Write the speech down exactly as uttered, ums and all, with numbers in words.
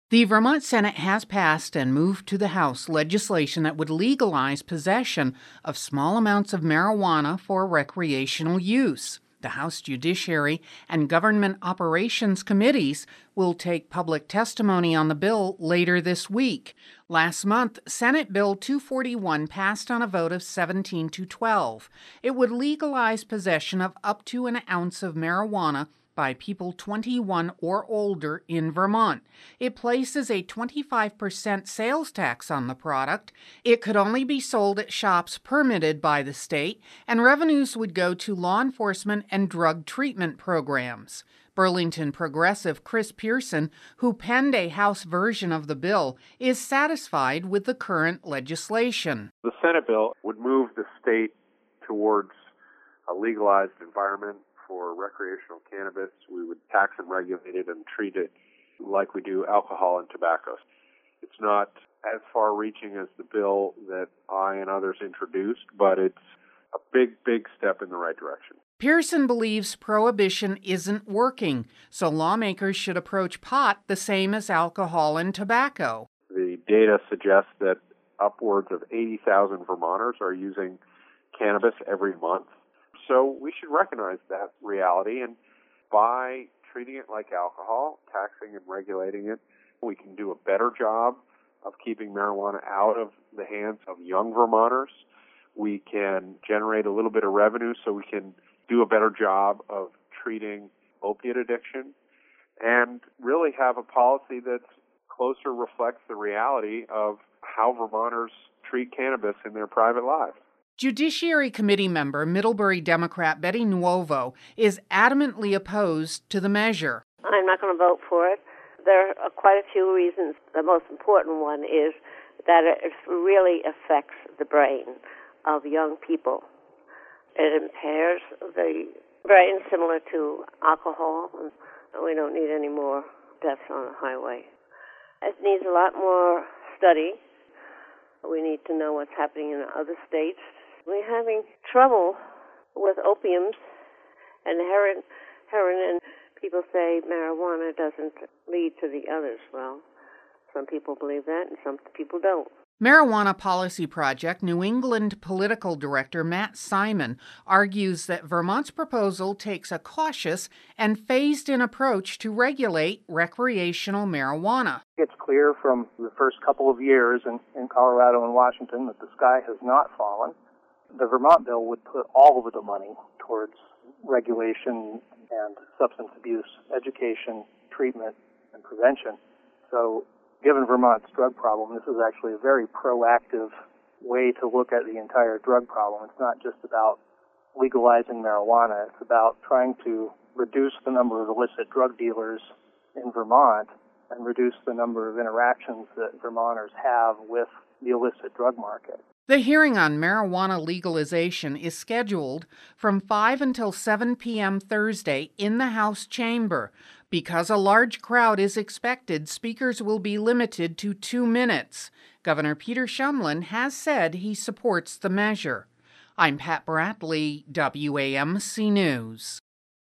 The Vermont Senate has passed and moved to the House legislation that would legalize possession of small amounts of marijuana for recreational use. The House Judiciary and Government Operations Committees will take public testimony on the bill later this week. Last month, Senate Bill two forty-one passed on a vote of seventeen to twelve. It would legalize possession of up to an ounce of marijuana by people twenty-one or older in Vermont. It places a twenty-five percent sales tax on the product. It could only be sold at shops permitted by the state, and revenues would go to law enforcement and drug treatment programs. Burlington progressive Chris Pearson, who penned a House version of the bill, is satisfied with the current legislation. The Senate bill would move the state towards a legalized environment for recreational cannabis. We would tax and regulate it and treat it like we do alcohol and tobacco. It's not as far-reaching as the bill that I and others introduced, but it's a big, big step in the right direction. Pearson believes prohibition isn't working, so lawmakers should approach pot the same as alcohol and tobacco. The data suggests that upwards of eighty thousand Vermonters are using cannabis every month. So we should recognize that reality, and by treating it like alcohol, taxing and regulating it, we can do a better job of keeping marijuana out of the hands of young Vermonters. We can generate a little bit of revenue so we can do a better job of treating opiate addiction, and really have a policy that closer reflects the reality of how Vermonters treat cannabis in their private lives. Judiciary Committee member, Middlebury Democrat Betty Nuovo, is adamantly opposed to the measure. I'm not going to vote for it. There are quite a few reasons. The most important one is that it really affects the brain of young people. It impairs the brain similar to alcohol. We don't need any more deaths on the highway. It needs a lot more study. We need to know what's happening in other states. We're having trouble with opiums and heroin, heroin, and people say marijuana doesn't lead to the others. Well, some people believe that and some people don't. Marijuana Policy Project New England political director Matt Simon argues that Vermont's proposal takes a cautious and phased-in approach to regulate recreational marijuana. It's clear from the first couple of years in, in Colorado and Washington that the sky has not fallen. The Vermont bill would put all of the money towards regulation and substance abuse education, treatment, and prevention. So given Vermont's drug problem, this is actually a very proactive way to look at the entire drug problem. It's not just about legalizing marijuana. It's about trying to reduce the number of illicit drug dealers in Vermont and reduce the number of interactions that Vermonters have with the illicit drug market. The hearing on marijuana legalization is scheduled from five until seven p.m. Thursday in the House chamber. Because a large crowd is expected, speakers will be limited to two minutes. Governor Peter Shumlin has said he supports the measure. I'm Pat Bradley, W A M C News.